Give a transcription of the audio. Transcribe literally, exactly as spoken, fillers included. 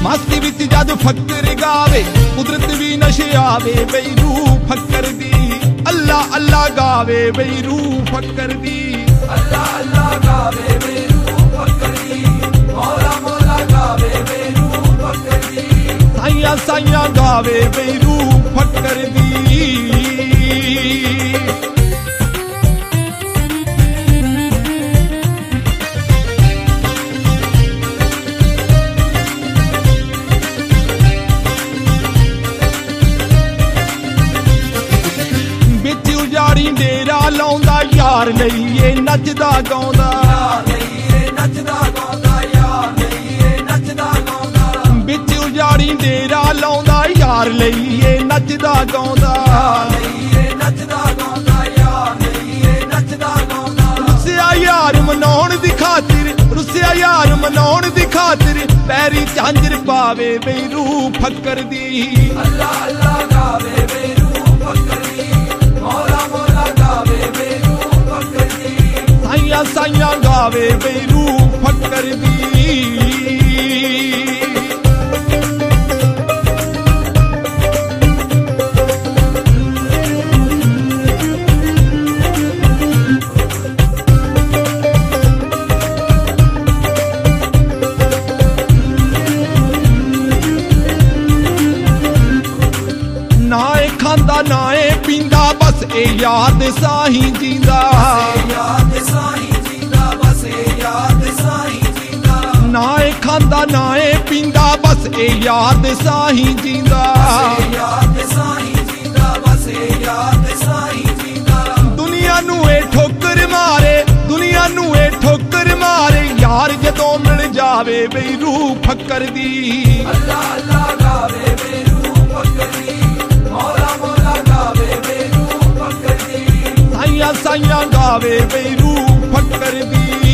मस्ती विच जद फकर गावे कुदरत भी नशे आवे बई रूह फकर दी अल्लाह अल्लाह गावे बई रूह फकर दी अल्लाह अल्लाह गावे बई रूह फकर दी मौला मौला गावे बई रूह फकर दी साइया साइया गावे बई रूह फकर दी डेरा लाउंदा यार लईए नचदा गाउंदा नचदा गाउंदा यार लईए नचदा गाउंदा बिच उजाड़ी डेरा लाउंदा यार लईए नचदा गाउंदा नचदा गाउंदा यार लईए नचदा गाउंदा रुसिया यार मनाउण दी खातिर रुसिया यार मनाउण दी खातिर पैरी झांजर पावे बई रूह फकर दी अल्लाह अल्लाह गावे बई रूह फकर दी मौला मौला गावे बई रूह फकर दी साइया साइया गावे बई रूह फकर दी नाए खांदा नाए पींदा बस ए याद साही जींदा याद साही जींदा बस ए याद साही जींदा नाए खांदा नाए पींदा बस ए याद साही जींदा याद साही जींदा बस ए याद साही जींदा दुनिया नू ए ठोकर मारे दुनिया नू ए ठोकर मारे यार जदों मिल जावे बई रूह फकर दी अल्लाह अल्लाह गावे बई रूह फकर दी मौला मौला गावे बई रूह फकर दी साइया साइया गावे बई रूह फकर दी